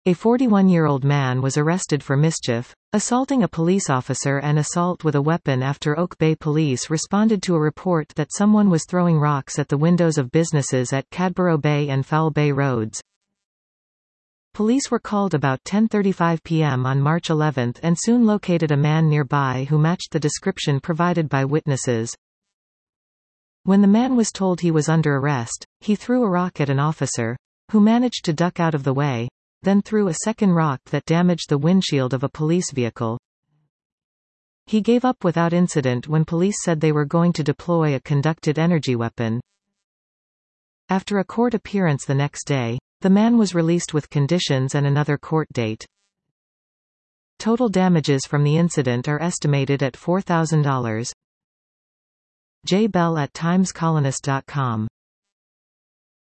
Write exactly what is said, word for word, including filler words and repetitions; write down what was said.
A forty-one-year-old man was arrested for mischief, assaulting a police officer and assault with a weapon after Oak Bay Police responded to a report that someone was throwing rocks at the windows of businesses at Cadborough Bay and Foul Bay Roads. Police were called about ten thirty-five p m on March eleventh and soon located a man nearby who matched the description provided by witnesses. When the man was told he was under arrest, he threw a rock at an officer, who managed to duck out of the way, then threw a second rock that damaged the windshield of a police vehicle. He gave up without incident when police said they were going to deploy a conducted energy weapon. After a court appearance the next day, the man was released with conditions and another court date. Total damages from the incident are estimated at four thousand dollars. Jay Bell at times colonist dot com